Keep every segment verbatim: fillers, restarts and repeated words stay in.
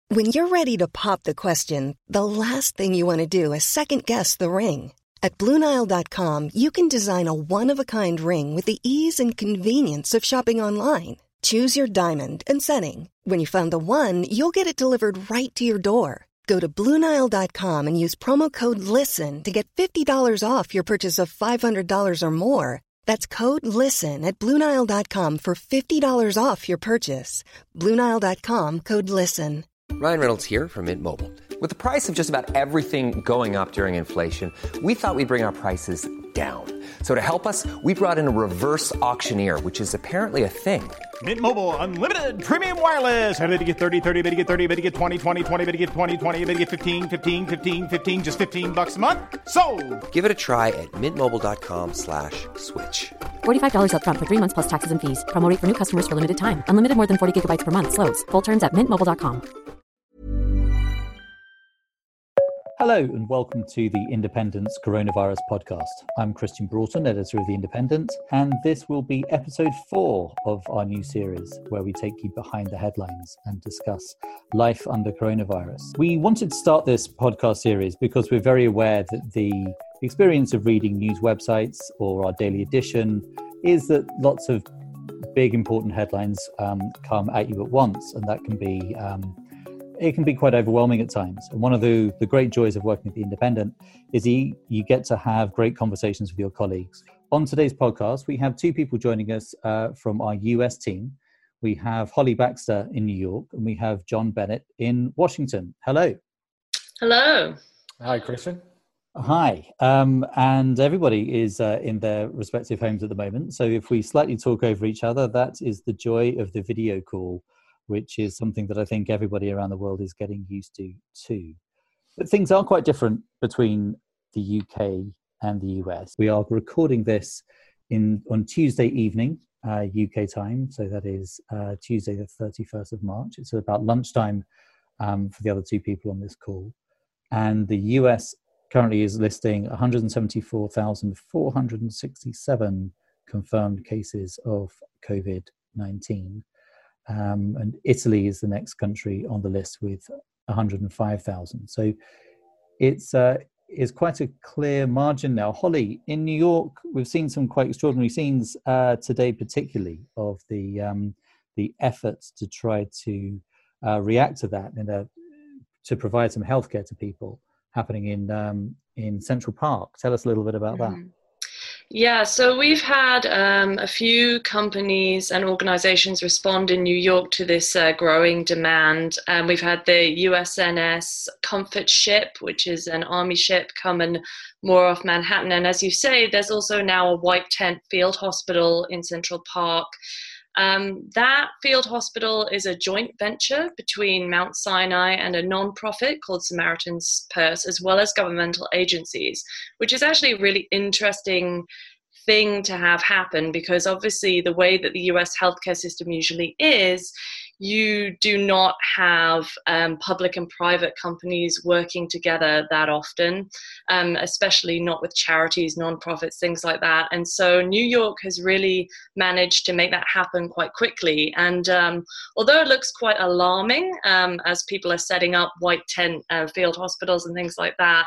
When you're ready to pop the question, the last thing you want to do is second-guess the ring. At Blue Nile dot com, you can design a one-of-a-kind ring with the ease and convenience of shopping online. Choose your diamond and setting. When you find the one, you'll get it delivered right to your door. Go to Blue Nile dot com and use promo code LISTEN to get fifty dollars off your purchase of five hundred dollars or more. That's code LISTEN at Blue Nile dot com for fifty dollars off your purchase. Blue Nile dot com, code LISTEN. Ryan Reynolds here from Mint Mobile. With the price of just about everything going up during inflation, we thought we'd bring our prices down. So to help us, we brought in a reverse auctioneer, which is apparently a thing. Mint Mobile Unlimited Premium Wireless. How to get thirty, thirty, how to get thirty, how to get twenty, twenty, twenty, how to get twenty, twenty, how to get fifteen, fifteen, fifteen, fifteen, just fifteen bucks a month? Sold! Give it a try at mintmobile.com slash switch. forty-five dollars up front for three months plus taxes and fees. Promo rate for new customers for limited time. Unlimited more than forty gigabytes per month. Slows full terms at mint mobile dot com. Hello and welcome to the Independent's Coronavirus Podcast. I'm Christian Broughton, editor of The Independent, and this will be episode four of our new series where we take you behind the headlines and discuss life under coronavirus. We wanted to start this podcast series because we're very aware that the experience of reading news websites or our daily edition is that lots of big important headlines um, come at you at once, and that can be um, it can be quite overwhelming at times. And one of the, the great joys of working at The Independent is you, you get to have great conversations with your colleagues. On today's podcast, we have two people joining us uh, from our U S team. We have Holly Baxter in New York, and we have John Bennett in Washington. Hello. Hello. Hi, Christian. Hi. Um, and everybody is uh, in their respective homes at the moment. So if we slightly talk over each other, that is the joy of the video call, which is something that I think everybody around the world is getting used to too. But things are quite different between the U K and the U S. We are recording this in on Tuesday evening, uh, U K time. So that is uh, Tuesday, the thirty-first of March. It's about lunchtime um, for the other two people on this call. And the U S currently is listing one hundred seventy-four thousand four hundred sixty-seven confirmed cases of COVID nineteen. Um, and Italy is the next country on the list with one hundred five thousand. So it's uh, it's quite a clear margin now. Holly, in New York, we've seen some quite extraordinary scenes uh, today, particularly of the um, the efforts to try to uh, react to that and uh, to provide some healthcare to people happening in um, in Central Park. Tell us a little bit about mm-hmm. that. Yeah, so we've had um, a few companies and organizations respond in New York to this uh, growing demand. Um, we've had the U S N S Comfort Ship, which is an army ship, come and moor off Manhattan. And as you say, there's also now a white tent field hospital in Central Park. Um, that field hospital is a joint venture between Mount Sinai and a non-profit called Samaritan's Purse, as well as governmental agencies, which is actually a really interesting thing to have happen, because obviously the way that the U S healthcare system usually is, you do not have um, public and private companies working together that often, um, especially not with charities, nonprofits, things like that. And so New York has really managed to make that happen quite quickly. And um, although it looks quite alarming um, as people are setting up white tent uh, field hospitals and things like that,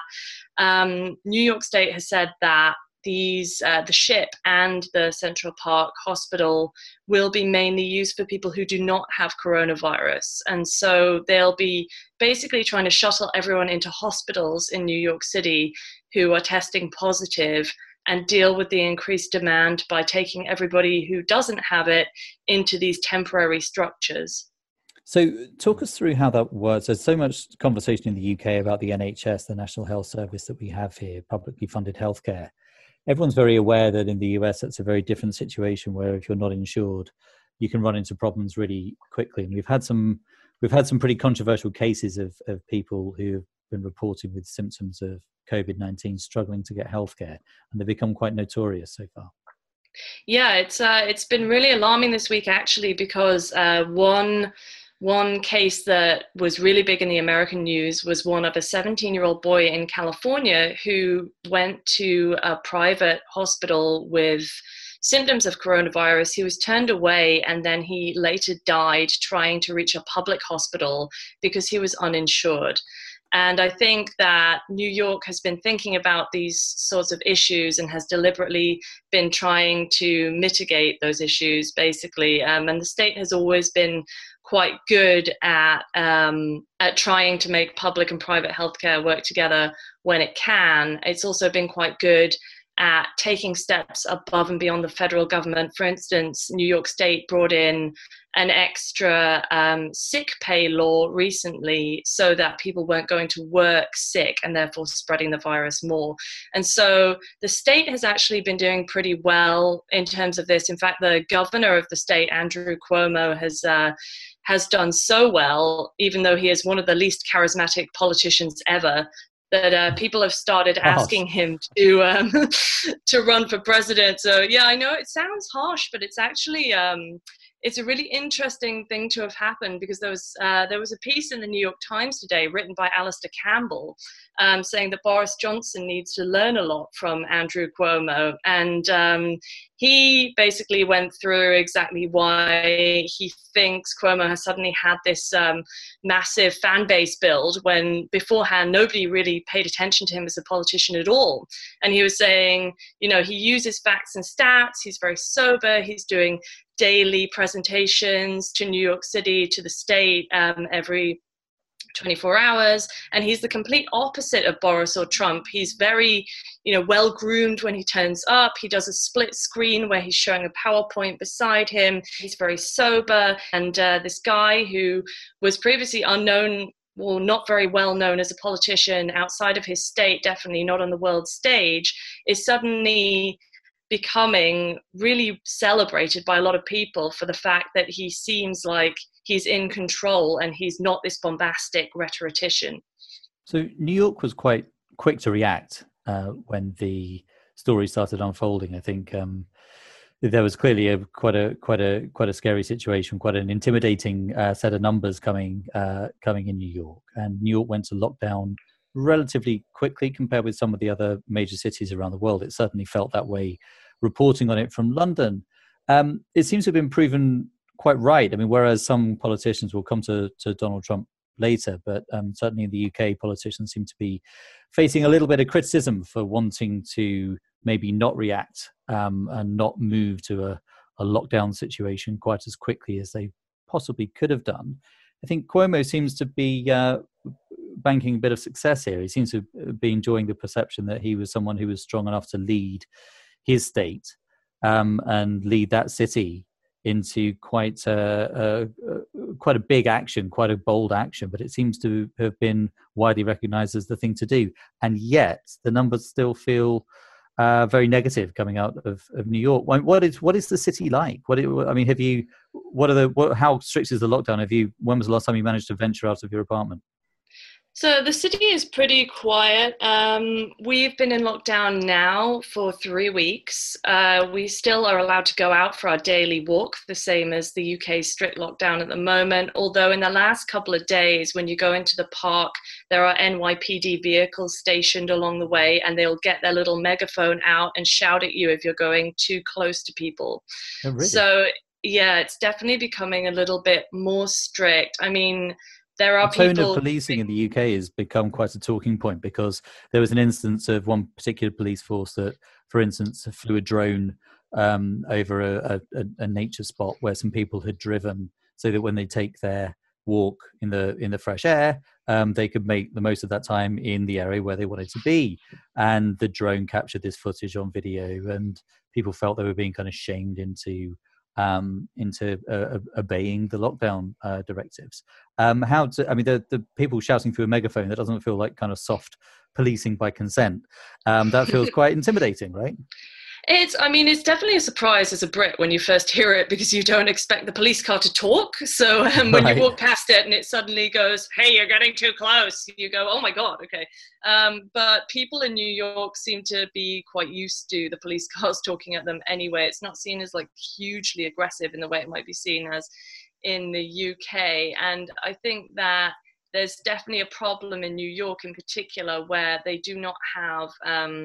um, New York State has said that These uh, the ship and the Central Park Hospital will be mainly used for people who do not have coronavirus. And so they'll be basically trying to shuttle everyone into hospitals in New York City who are testing positive and deal with the increased demand by taking everybody who doesn't have it into these temporary structures. So talk us through how that works. There's so much conversation in the U K about the N H S, the National Health Service that we have here, publicly funded healthcare. Everyone's very aware that in the U S, it's a very different situation where if you're not insured, you can run into problems really quickly. And we've had some, we've had some pretty controversial cases of, of people who have been reported with symptoms of COVID nineteen struggling to get healthcare, and they've become quite notorious so far. Yeah, it's uh, it's been really alarming this week, actually, because uh, one One case that was really big in the American news was one of a seventeen-year-old boy in California who went to a private hospital with symptoms of coronavirus. He was turned away, and then he later died trying to reach a public hospital because he was uninsured. And I think that New York has been thinking about these sorts of issues and has deliberately been trying to mitigate those issues, basically. Um, and the state has always been quite good at um, at trying to make public and private healthcare work together when it can. It's also been quite good at taking steps above and beyond the federal government. For instance, New York State brought in an extra um, sick pay law recently so that people weren't going to work sick and therefore spreading the virus more. And so the state has actually been doing pretty well in terms of this. In fact, the governor of the state, Andrew Cuomo, has uh, has done so well, even though he is one of the least charismatic politicians ever, that uh, people have started asking him to um, to run for president. So yeah, I know it sounds harsh, but it's actually um, it's a really interesting thing to have happened, because there was uh, there was a piece in the New York Times today written by Alistair Campbell um, saying that Boris Johnson needs to learn a lot from Andrew Cuomo, and um, he basically went through exactly why he thinks Cuomo has suddenly had this um, massive fan base build when beforehand nobody really paid attention to him as a politician at all. And he was saying, you know, he uses facts and stats, he's very sober, he's doing daily presentations to New York City, to the state um, every twenty-four hours, and he's the complete opposite of Boris or Trump. He's very, you know, well groomed when he turns up. He does a split screen where he's showing a PowerPoint beside him. He's very sober, and uh, this guy who was previously unknown, well, not very well known as a politician outside of his state, definitely not on the world stage, is suddenly becoming really celebrated by a lot of people for the fact that he seems like he's in control and he's not this bombastic rhetorician. So New York was quite quick to react uh, when the story started unfolding. I think um, there was clearly a quite a quite a quite a scary situation, quite an intimidating uh, set of numbers coming uh, coming in New York, and New York went to lockdown relatively quickly compared with some of the other major cities around the world. It certainly felt that way reporting on it from London. Um, it seems to have been proven quite right. I mean, whereas some politicians will come to, to Donald Trump later, but um, certainly in the U K, politicians seem to be facing a little bit of criticism for wanting to maybe not react um, and not move to a, a lockdown situation quite as quickly as they possibly could have done. I think Cuomo seems to be uh, banking a bit of success here. He seems to be enjoying the perception that he was someone who was strong enough to lead his state um, and lead that city into quite a, a, a quite a big action, quite a bold action. But it seems to have been widely recognised as the thing to do, and yet the numbers still feel uh, very negative coming out of, of New York. What is what is the city like? What I mean, have you? What are the? What, how strict is the lockdown? Have you? When was the last time you managed to venture out of your apartment? So the city is pretty quiet. Um, we've been in lockdown now for three weeks. Uh, we still are allowed to go out for our daily walk, the same as the U K strict lockdown at the moment. Although in the last couple of days, when you go into the park, there are N Y P D vehicles stationed along the way, and they'll get their little megaphone out and shout at you if you're going too close to people. Oh, really? So yeah, it's definitely becoming a little bit more strict. I mean, there are the tone people... of policing in the U K has become quite a talking point, because there was an instance of one particular police force that, for instance, flew a drone um, over a, a, a nature spot where some people had driven, so that when they take their walk in the in the fresh air, um, they could make the most of that time in the area where they wanted to be. And the drone captured this footage on video, and people felt they were being kind of shamed into um into uh, obeying the lockdown uh, directives. Um how to I mean the the people shouting through a megaphone, that doesn't feel like kind of soft policing by consent. Um that feels quite intimidating, right? It's, I mean, it's definitely a surprise as a Brit when you first hear it, because you don't expect the police car to talk. So um, when right. you walk past it and it suddenly goes, hey, you're getting too close, you go, oh my God, okay. Um, but people in New York seem to be quite used to the police cars talking at them anyway. It's not seen as like hugely aggressive in the way it might be seen as in the U K. And I think that there's definitely a problem in New York in particular where they do not have um,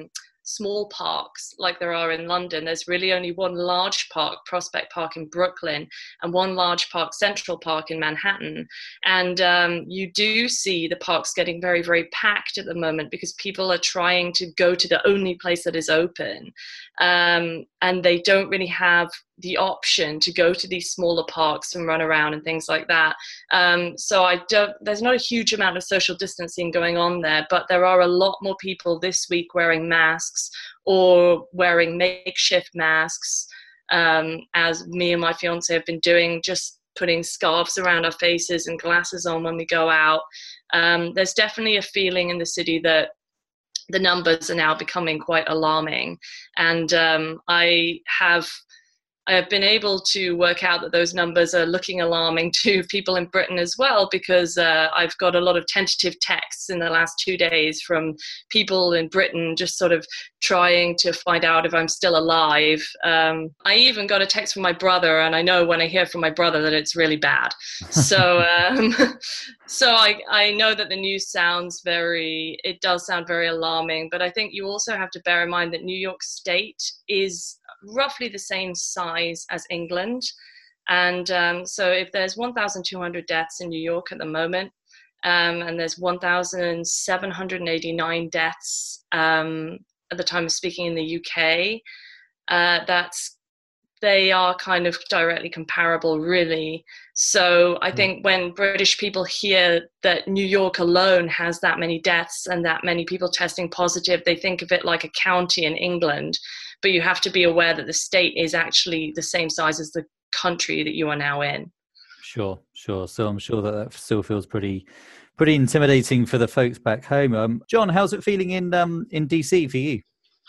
small parks like there are in London. There's really only one large park, Prospect Park in Brooklyn, and one large park, Central Park in Manhattan. And um, you do see the parks getting very, very packed at the moment because people are trying to go to the only place that is open. Um, and they don't really have the option to go to these smaller parks and run around and things like that. Um, so I don't, there's not a huge amount of social distancing going on there, but there are a lot more people this week wearing masks or wearing makeshift masks, um, as me and my fiance have been doing, just putting scarves around our faces and glasses on when we go out. Um, there's definitely a feeling in the city that the numbers are now becoming quite alarming. And um, I have I have been able to work out that those numbers are looking alarming to people in Britain as well, because uh, I've got a lot of tentative texts in the last two days from people in Britain just sort of trying to find out if I'm still alive. Um, I even got a text from my brother, and I know when I hear from my brother that it's really bad. So um, so I, I know that the news sounds very, it does sound very alarming, but I think you also have to bear in mind that New York State is roughly the same size as England. And um, so if there's one thousand two hundred deaths in New York at the moment, um, and there's one thousand seven hundred eighty-nine deaths um, at the time of speaking in the U K, uh, that's they are kind of directly comparable, really. So I think when British people hear that New York alone has that many deaths and that many people testing positive, they think of it like a county in England. But you have to be aware that the state is actually the same size as the country that you are now in. Sure, sure. So I'm sure that that still feels pretty, pretty intimidating for the folks back home. Um, John, how's it feeling in um, in D C for you?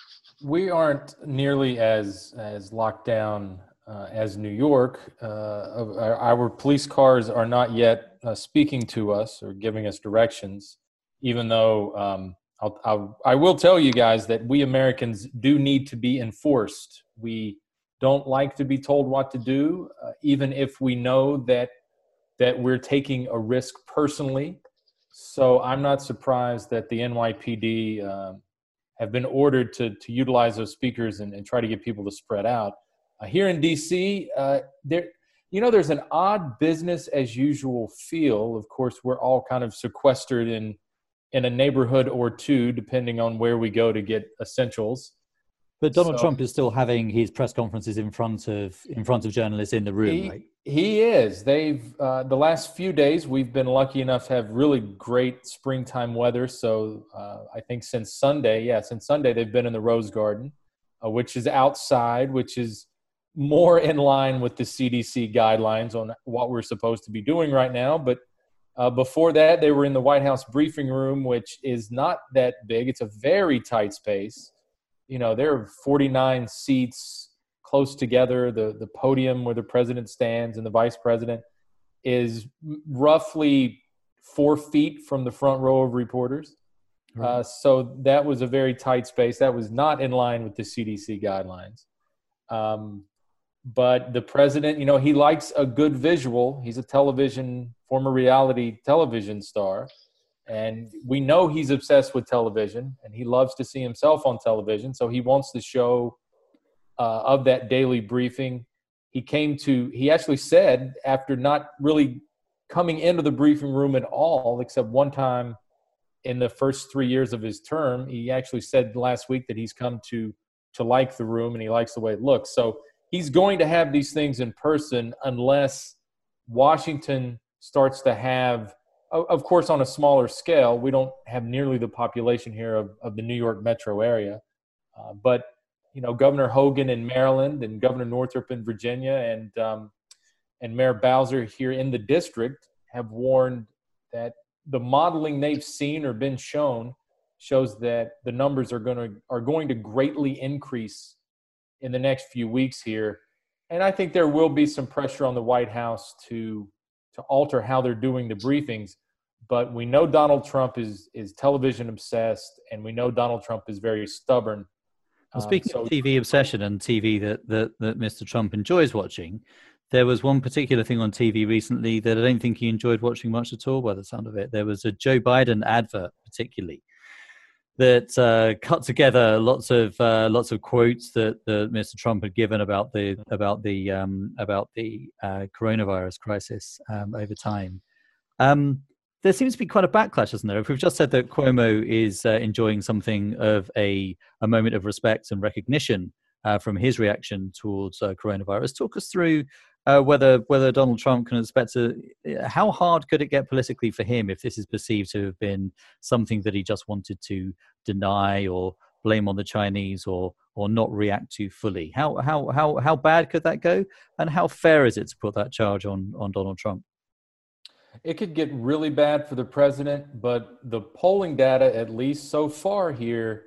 We aren't nearly as as locked down uh, as New York. Uh, our, our police cars are not yet uh, speaking to us or giving us directions, even though um, I'll, I'll, I will tell you guys that we Americans do need to be enforced. We don't like to be told what to do, uh, even if we know that that we're taking a risk personally. So I'm not surprised that the N Y P D uh, have been ordered to to utilize those speakers and, and try to get people to spread out. Uh, here in D C, uh, there, you know, there's an odd business as usual feel. Of course, we're all kind of sequestered in in a neighborhood or two, depending on where we go to get essentials. But Donald So- Trump is still having his press conferences in front of in front of journalists in the room, He, right? he is. They've uh, the last few days we've been lucky enough to have really great springtime weather. So uh, I think since Sunday, yeah, since Sunday they've been in the Rose Garden, uh, which is outside, which is more in line with the C D C guidelines on what we're supposed to be doing right now. But uh, before that, they were in the White House briefing room, which is not that big. It's a very tight space. You know, there are forty-nine seats close together. The the podium where the president stands and the vice president is roughly four feet from the front row of reporters. Right. Uh, so that was a very tight space. That was not in line with the C D C guidelines. Um, but the president, you know, he likes a good visual. He's a television, former reality television star. And we know he's obsessed with television, and he loves to see himself on television. So he wants the show uh, of that daily briefing. He came to, he actually said, after not really coming into the briefing room at all, except one time in the first three years of his term, he actually said last week that he's come to to like the room and he likes the way it looks. So he's going to have these things in person unless Washington starts to have, of course, on a smaller scale. We don't have nearly the population here of, of the New York metro area. Uh, but, you know, Governor Hogan in Maryland and Governor Northrop in Virginia and um, and Mayor Bowser here in the district have warned that the modeling they've seen or been shown shows that the numbers are going to are going to greatly increase in the next few weeks here. And I think there will be some pressure on the White House to to alter how they're doing the briefings. But we know Donald Trump is is television obsessed, and we know Donald Trump is very stubborn. Well, speaking Um, so- of T V obsession and T V that, that, that Mister Trump enjoys watching, there was one particular thing on T V recently that I don't think he enjoyed watching much at all by the sound of it. There was a Joe Biden advert particularly that uh, cut together lots of uh, lots of quotes that, that Mister Trump had given about the about the um, about the uh, coronavirus crisis um, over time. Um, there seems to be quite a backlash, isn't there? If we've just said that Cuomo is uh, enjoying something of a a moment of respect and recognition uh, from his reaction towards uh, coronavirus, talk us through uh, whether whether Donald Trump can expect to. How hard could it get politically for him if this is perceived to have been something that he just wanted to deny or blame on the Chinese or or not react to fully? How how how how bad could that go? And how fair is it to put that charge on on Donald Trump? It could get really bad for the president, but the polling data, at least so far here,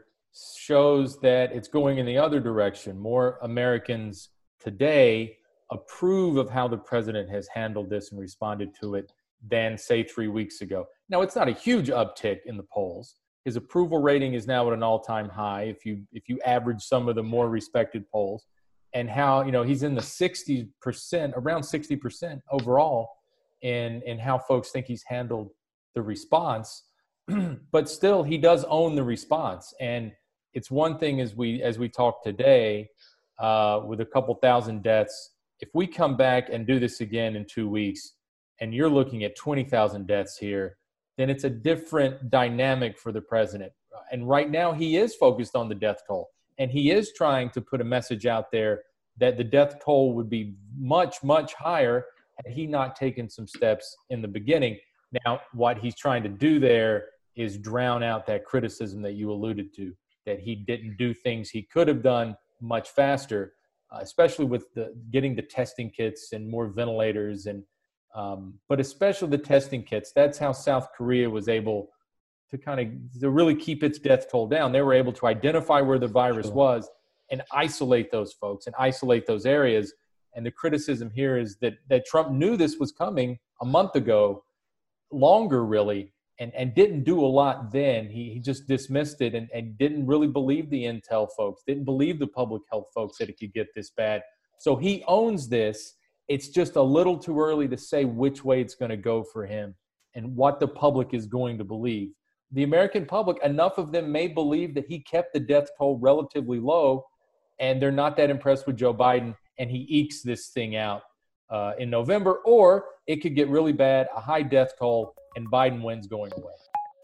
shows that it's going in the other direction. More Americans today approve of how the president has handled this and responded to it than, say, three weeks ago. Now, it's not a huge uptick in the polls. His approval rating is now at an all-time high if you if you average some of the more respected polls, and how, you know, he's in the sixty percent, around sixty percent overall in, in how folks think he's handled the response. But still, he does own the response. And it's one thing as we as we talk today uh, with a couple thousand deaths. If we come back and do this again in two weeks and you're looking at twenty thousand deaths here, then it's a different dynamic for the president. And right now he is focused on the death toll. And he is trying to put a message out there that the death toll would be much, much higher had he not taken some steps in the beginning. Now, what he's trying to do there is drown out that criticism that you alluded to, that he didn't do things he could have done much faster, uh, especially with the getting the testing kits and more ventilators and Um, but especially the testing kits. That's how South Korea was able to kind of to really keep its death toll down. They were able to identify where the virus Sure. was and isolate those folks and isolate those areas. And the criticism here is that that Trump knew this was coming a month ago, longer really, and, and didn't do a lot then. He, he just dismissed it and, and didn't really believe the intel folks, didn't believe the public health folks that it could get this bad. So he owns this. It's just a little too early to say which way it's going to go for him and what the public is going to believe. The American public, enough of them may believe that he kept the death toll relatively low, and they're not that impressed with Joe Biden, and he ekes this thing out uh, in November, or it could get really bad, a high death toll, and Biden wins going away.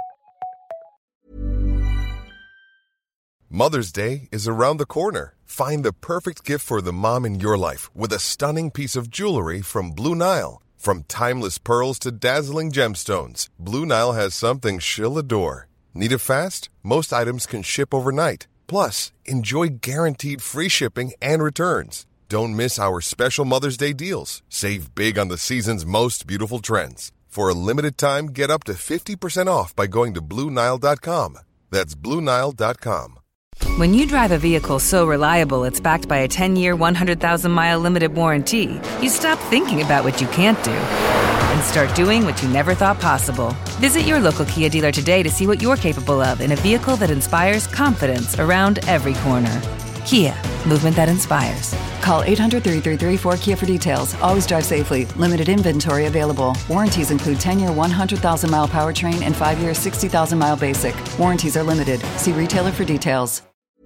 Mother's Day is around the corner. Find the perfect gift for the mom in your life with a stunning piece of jewelry from Blue Nile. From timeless pearls to dazzling gemstones, Blue Nile has something she'll adore. Need it fast? Most items can ship overnight. Plus, enjoy guaranteed free shipping and returns. Don't miss our special Mother's Day deals. Save big on the season's most beautiful trends. For a limited time, get up to fifty percent off by going to Blue Nile dot com. That's Blue Nile dot com. When you drive a vehicle so reliable it's backed by a ten-year, one hundred thousand mile limited warranty, you stop thinking about what you can't do and start doing what you never thought possible. Visit your local Kia dealer today to see what you're capable of in a vehicle that inspires confidence around every corner. Kia, movement that inspires. Call eight hundred, three three three, four K I A for details. Always drive safely. Limited inventory available. Warranties include ten-year, one hundred thousand mile powertrain and five-year, sixty thousand mile basic. Warranties are limited. See retailer for details.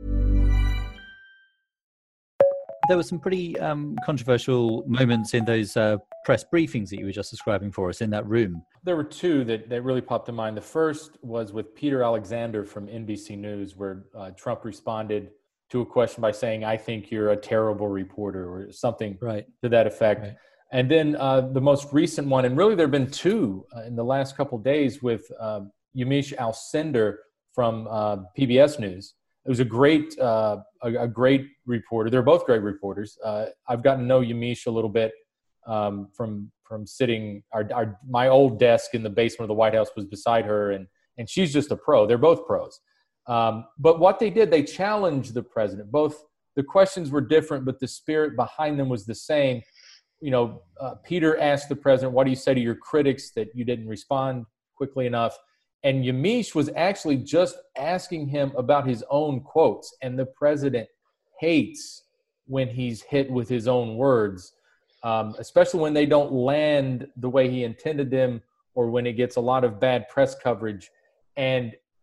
There were some pretty um, controversial moments in those uh, press briefings that you were just describing for us in that room. There were two that, that really popped to mind. The first was with Peter Alexander from N B C News, where uh, Trump responded to a question by saying, "I think you're a terrible reporter," or something right. to that effect. Right. And then uh, the most recent one, and really there have been two uh, in the last couple of days, with uh, Yamiche Alcindor from uh, P B S News. It was a great, uh, a, a great reporter. They're both great reporters. Uh, I've gotten to know Yamiche a little bit um, from from sitting. Our, our my old desk in the basement of the White House was beside her, and and she's just a pro. They're both pros. Um, but what they did, they challenged the president. Both the questions were different, but the spirit behind them was the same. You know, uh, Peter asked the president, "What do you say to your critics that you didn't respond quickly enough?" And Yamiche was actually just asking him about his own quotes. And the president hates when he's hit with his own words, um, especially when they don't land the way he intended them, or when it gets a lot of bad press coverage. And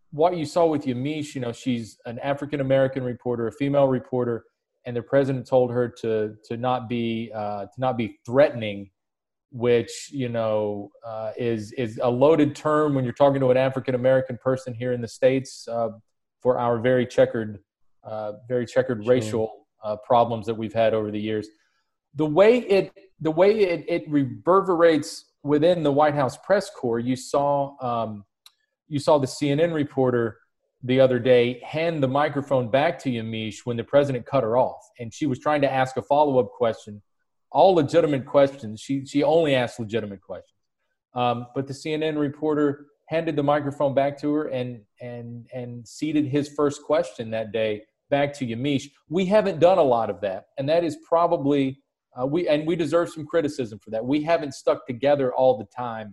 what you saw with Yamiche, you know, she's an African-American reporter, a female reporter, and the president told her to to not be uh, to not be threatening, which, you know, uh, is is a loaded term when you're talking to an African-American person here in the States uh, for our very checkered, uh, very checkered sure. racial uh, problems that we've had over the years. The way it the way it, it reverberates within the White House press corps, you saw um, you saw the C N N reporter the other day hand the microphone back to Yamiche when the president cut her off, and she was trying to ask a follow-up question, all legitimate questions. She she only asked legitimate questions, um, but the C N N reporter handed the microphone back to her and and and seated his first question that day back to Yamiche. We haven't done a lot of that, and that is probably. Uh, we and we deserve some criticism for that. We haven't stuck together all the time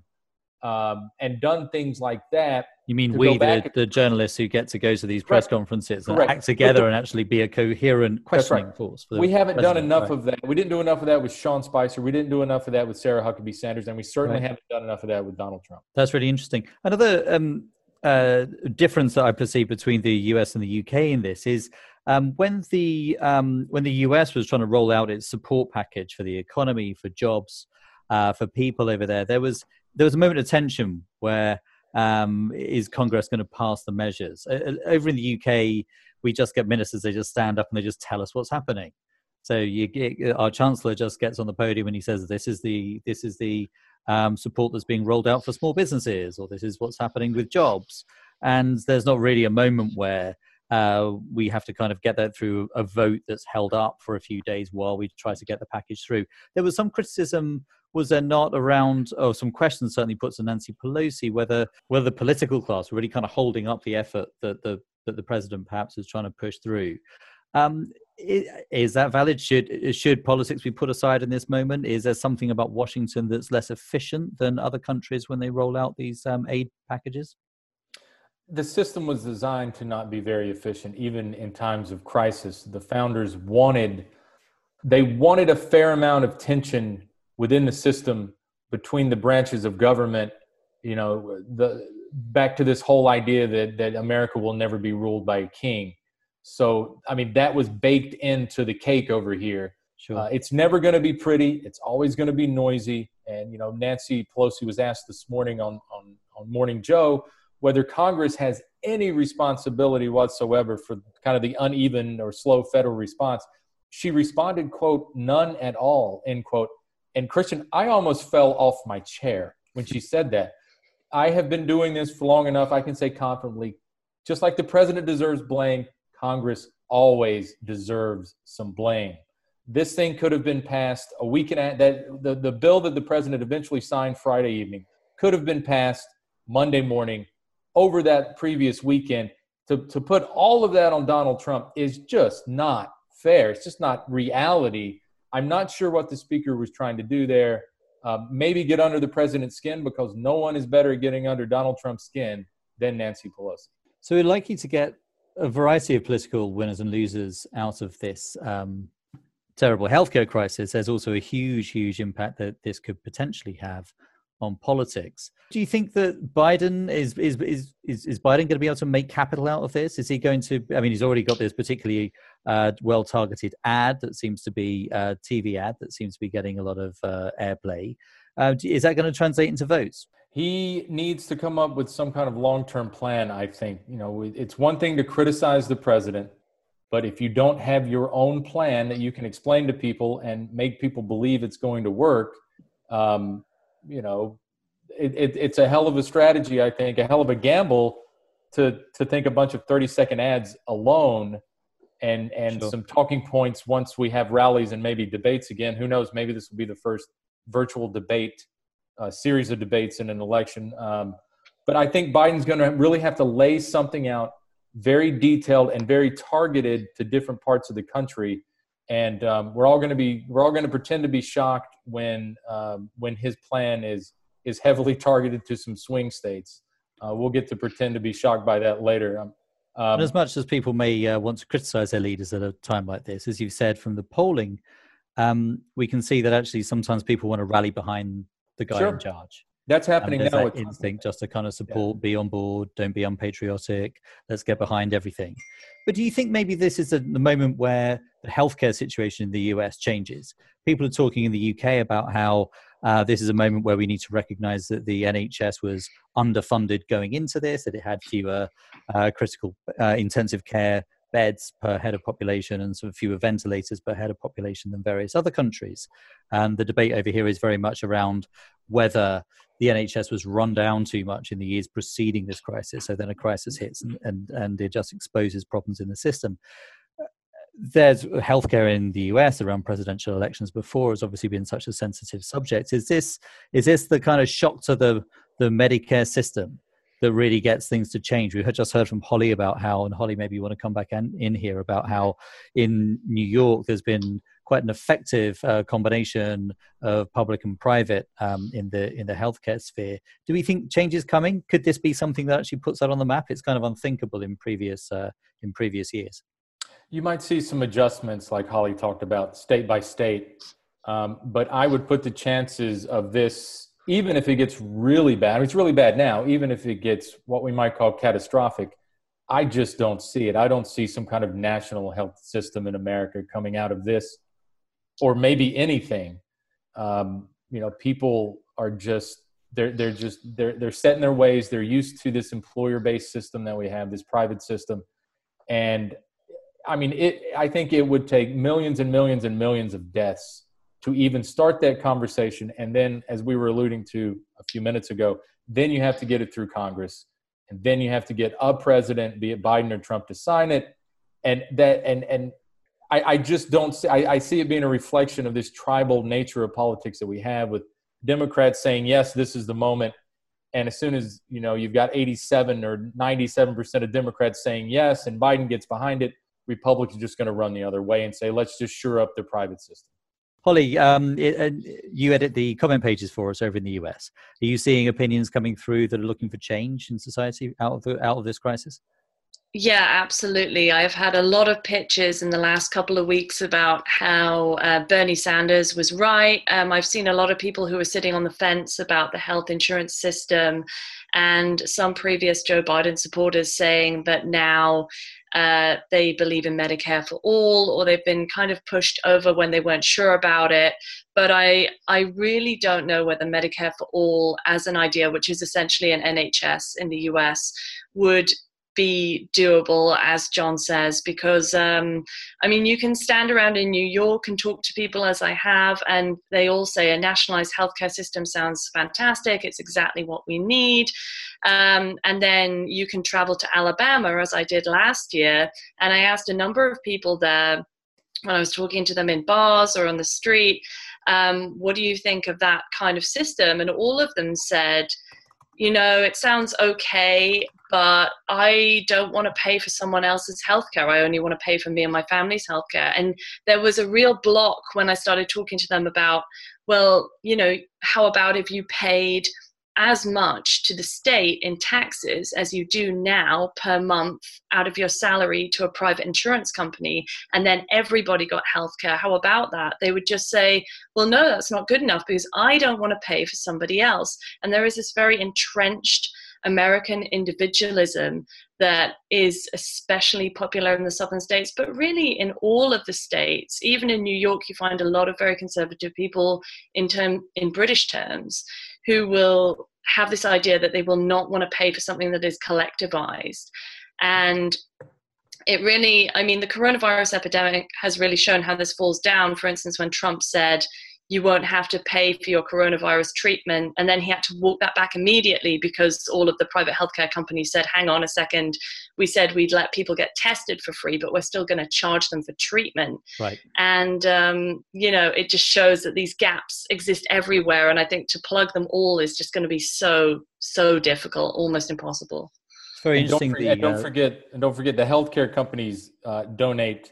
um, and done things like that. You mean we, the, and, the journalists who get to go to these press correct. conferences and correct. act together the, and actually be a coherent questioning right. force? For we haven't president. done enough right. of that. We didn't do enough of that with Sean Spicer. We didn't do enough of that with Sarah Huckabee Sanders, and we certainly right. haven't done enough of that with Donald Trump. That's really interesting. Another um, uh, difference that I perceive between the U S and the U K in this is Um, when the um, when the U S was trying to roll out its support package for the economy, for jobs, uh, for people over there, there was there was a moment of tension where um, is Congress going to pass the measures? Uh, over in the U K, we just get ministers; they just stand up and they just tell us what's happening. So you get, our chancellor just gets on the podium and he says, "This is the this is the um, support that's being rolled out for small businesses," or "This is what's happening with jobs." And there's not really a moment where Uh, we have to kind of get that through a vote that's held up for a few days while we try to get the package through. There was some criticism, was there not, around, or some questions certainly put to Nancy Pelosi, whether whether the political class were really kind of holding up the effort that the that the president perhaps is trying to push through. Um, is, is that valid? Should should politics be put aside in this moment? Is there something about Washington that's less efficient than other countries when they roll out these um, aid packages? The system was designed to not be very efficient, even in times of crisis. The founders wanted, they wanted a fair amount of tension within the system between the branches of government. You know, the back to this whole idea that that America will never be ruled by a king. So, I mean, that was baked into the cake over here. Sure. Uh, it's never going to be pretty. It's always going to be noisy. And, you know, Nancy Pelosi was asked this morning on on, on Morning Joe whether Congress has any responsibility whatsoever for kind of the uneven or slow federal response. She responded, quote, "None at all," end quote. And Christian, I almost fell off my chair when she said that. I have been doing this for long enough. I can say confidently, just like the president deserves blame, Congress always deserves some blame. This thing could have been passed a week and a half. That the, the bill that the president eventually signed Friday evening could have been passed Monday morning. Over that previous weekend. To, to put all of that on Donald Trump is just not fair. It's just not reality. I'm not sure what the speaker was trying to do there. Uh, maybe get under the president's skin, because no one is better at getting under Donald Trump's skin than Nancy Pelosi. So we're likely to get a variety of political winners and losers out of this um, terrible healthcare crisis. There's also a huge, huge impact that this could potentially have on politics. Do you think that Biden is is is is, is Biden going to be able to make capital out of this? Is he going to? I mean, he's already got this particularly uh, well-targeted ad that seems to be a T V ad that seems to be getting a lot of uh, airplay. Uh, is that going to translate into votes? He needs to come up with some kind of long-term plan. I think, you know, it's one thing to criticize the president, but if you don't have your own plan that you can explain to people and make people believe it's going to work, um, you know, it, it, it's a hell of a strategy, I think, a hell of a gamble to to think a bunch of thirty-second ads alone and and sure. some talking points once we have rallies and maybe debates again. Who knows? Maybe this will be the first virtual debate, uh, series of debates in an election. Um, but I think Biden's going to really have to lay something out very detailed and very targeted to different parts of the country. And um, we're all going to be we're all going to pretend to be shocked when um, when his plan is is heavily targeted to some swing states. Uh, we'll get to pretend to be shocked by that later. Um, and as much as people may uh, want to criticize their leaders at a time like this, as you've said from the polling, um, we can see that actually sometimes people want to rally behind the guy sure. in charge. That's happening and now. That with instinct just to kind of support, yeah. be on board, don't be unpatriotic, let's get behind everything. But do you think maybe this is a, the moment where the healthcare situation in the U S changes? People are talking in the U K about how uh, this is a moment where we need to recognize that the N H S was underfunded going into this, that it had fewer uh, critical uh, intensive care beds per head of population and sort of fewer ventilators per head of population than various other countries. And the debate over here is very much around whether the N H S was run down too much in the years preceding this crisis. So then a crisis hits and, and, and it just exposes problems in the system. There's healthcare in the U S around presidential elections before has obviously been such a sensitive subject. Is this is this the kind of shock to the, the Medicare system that really gets things to change? We had just heard from Holly about how, and Holly, maybe you want to come back in, in here about how in New York there's been quite an effective uh, combination of public and private um, in the in the healthcare sphere. Do we think change is coming? Could this be something that actually puts that on the map? It's kind of unthinkable in previous uh, in previous years. You might see some adjustments, like Holly talked about, state by state. Um, but I would put the chances of this, even if it gets really bad, it's really bad now, even if it gets what we might call catastrophic, I just don't see it. I don't see some kind of national health system in America coming out of this, or maybe anything. Um, you know, people are just, they're, they're just, they're, they're set in their ways. They're used to this employer-based system that we have, this private system. And I mean, it, I think it would take millions and millions and millions of deaths to even start that conversation. And then, as we were alluding to a few minutes ago, then you have to get it through Congress. And then you have to get a president, be it Biden or Trump, to sign it. And that, and, and I, I just don't see, I, I see it being a reflection of this tribal nature of politics that we have, with Democrats saying, yes, this is the moment. And as soon as, you know, you've got eighty-seven or ninety-seven percent of Democrats saying yes, and Biden gets behind it, Republicans are just going to run the other way and say, let's just shore up the private system. Holly, um, it, uh, you edit the comment pages for us over in the U S. Are you seeing opinions coming through that are looking for change in society out of the, out of this crisis? Yeah, absolutely. I've had a lot of pitches in the last couple of weeks about how uh, Bernie Sanders was right. Um, I've seen a lot of people who are sitting on the fence about the health insurance system, and some previous Joe Biden supporters saying that now uh, they believe in Medicare for all, or they've been kind of pushed over when they weren't sure about it. But I, I really don't know whether Medicare for all as an idea, which is essentially an N H S in the U S, would be doable, as John says, because um, I mean, you can stand around in New York and talk to people, as I have, and they all say a nationalized healthcare system sounds fantastic. It's exactly what we need. Um, and then you can travel to Alabama, as I did last year, and I asked a number of people there when I was talking to them in bars or on the street, um, what do you think of that kind of system? And all of them said, you know, it sounds okay, but I don't want to pay for someone else's healthcare. I only want to pay for me and my family's healthcare. And there was a real block when I started talking to them about, well, you know, how about if you paid as much to the state in taxes as you do now per month out of your salary to a private insurance company, and then everybody got healthcare? How about that? They would just say, well, no, that's not good enough because I don't want to pay for somebody else. And there is this very entrenched American individualism that is especially popular in the southern states, but really in all of the states. Even in New York, you find a lot of very conservative people in term in British terms who will have this idea that they will not want to pay for something that is collectivized. And it really, I mean, the coronavirus epidemic has really shown how this falls down. For instance, when Trump said, you won't have to pay for your coronavirus treatment, and then he had to walk that back immediately because all of the private healthcare companies said, hang on a second, we said we'd let people get tested for free, but we're still going to charge them for treatment. Right. And, um, you know, it just shows that these gaps exist everywhere. And I think to plug them all is just going to be so, so difficult, almost impossible. It's very and interesting. Don't forget, the, and don't forget, and don't forget the healthcare companies uh, donate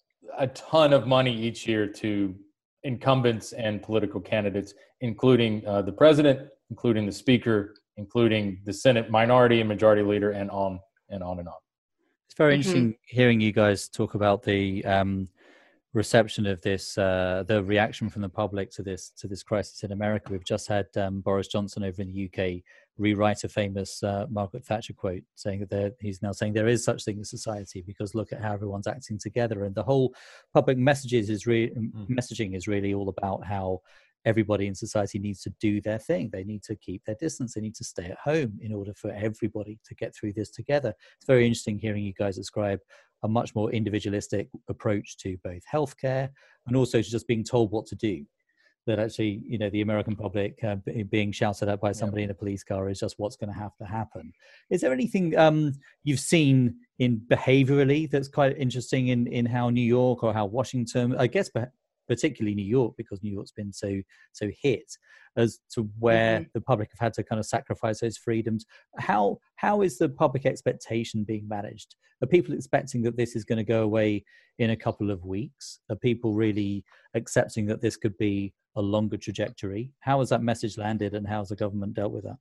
a ton of money each year to incumbents and political candidates, including uh, the president, including the speaker, including the Senate minority and majority leader, and on and on and on. It's very Mm-hmm. interesting hearing you guys talk about the um, reception of this, uh, the reaction from the public to this to this crisis in America. We've just had um, Boris Johnson over in the U K rewrite a famous uh, Margaret Thatcher quote, saying that there, he's now saying there is such thing as society because look at how everyone's acting together. And the whole public messages is re- mm-hmm. messaging is really all about how everybody in society needs to do their thing. They need to keep their distance. They need to stay at home in order for everybody to get through this together. It's very interesting hearing you guys describe a much more individualistic approach to both healthcare and also to just being told what to do. That actually, you know, the American public uh, being shouted at by somebody in a police car is just what's going to have to happen. Is there anything um, you've seen in behaviorally that's quite interesting in, in how New York or how Washington, I guess particularly New York, because New York's been so so hit, as to where mm-hmm. the public have had to kind of sacrifice those freedoms? How how is the public expectation being managed? Are people expecting that this is going to go away in a couple of weeks? Are people really accepting that this could be a longer trajectory? How has that message landed, and how has the government dealt with that?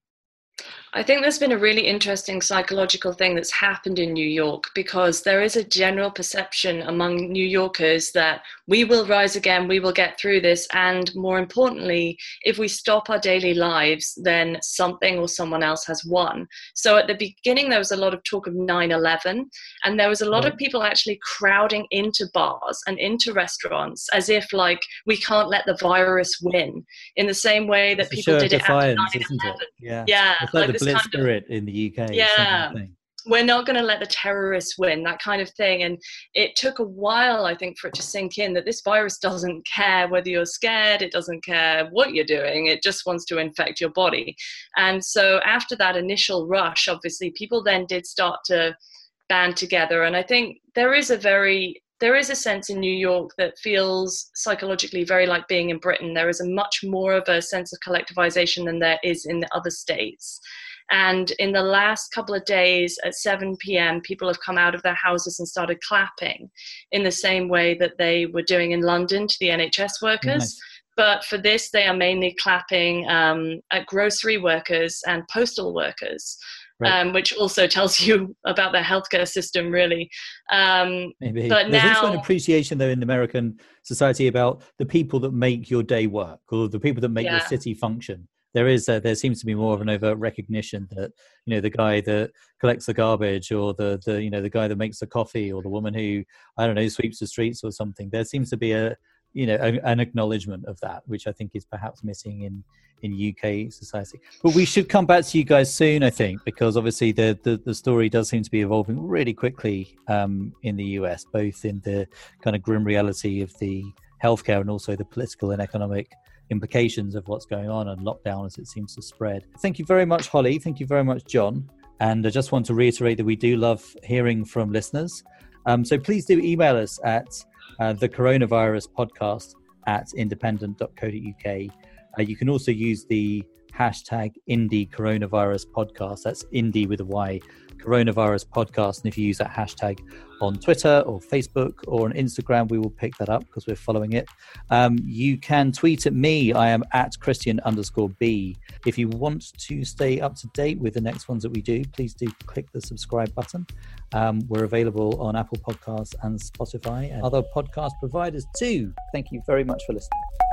I think there's been a really interesting psychological thing that's happened in New York, because there is a general perception among New Yorkers that we will rise again, we will get through this, and more importantly, if we stop our daily lives, then something or someone else has won. So at the beginning, there was a lot of talk of nine eleven, and there was a lot right. of people actually crowding into bars and into restaurants as if like we can't let the virus win, in the same way that it's people did it after nine eleven. Yeah, yeah. It's like, like the Blitz spirit in the U K. Yeah, we're not going to let the terrorists win, that kind of thing. And it took a while, I think, for it to sink in that this virus doesn't care whether you're scared, it doesn't care what you're doing, it just wants to infect your body. And so after that initial rush, obviously, people then did start to band together. And I think there is a very There is a sense in New York that feels psychologically very like being in Britain. There is a much more of a sense of collectivization than there is in the other states. And in the last couple of days at seven p.m., people have come out of their houses and started clapping in the same way that they were doing in London to the N H S workers. Nice. But for this, they are mainly clapping um, at grocery workers and postal workers. Right. Um, which also tells you about the healthcare system, really. Um, Maybe. But There's now, also an appreciation, though, in American society about the people that make your day work, or the people that make yeah. your city function. There is, a, there seems to be more of an overt recognition that, you know, the guy that collects the garbage, or the, the, you know, the guy that makes the coffee, or the woman who, I don't know, sweeps the streets or something. There seems to be a, you know, a, an acknowledgement of that, which I think is perhaps missing in, in U K society. But we should come back to you guys soon, I think, because obviously the, the, the story does seem to be evolving really quickly um, in the U S, both in the kind of grim reality of the healthcare and also the political and economic implications of what's going on and lockdown as it seems to spread. Thank you very much, Holly. Thank you very much, John. And I just want to reiterate that we do love hearing from listeners. Um, so please do email us at uh, the coronavirus podcast at independent dot co dot uk. Uh, you can also use the hashtag Indie Coronavirus Podcast. That's Indie with a Y, Coronavirus Podcast. And if you use that hashtag on Twitter or Facebook or on Instagram, we will pick that up because we're following it. Um, you can tweet at me. I am at Christian underscore B. If you want to stay up to date with the next ones that we do, please do click the subscribe button. Um, we're available on Apple Podcasts and Spotify and other podcast providers too. Thank you very much for listening.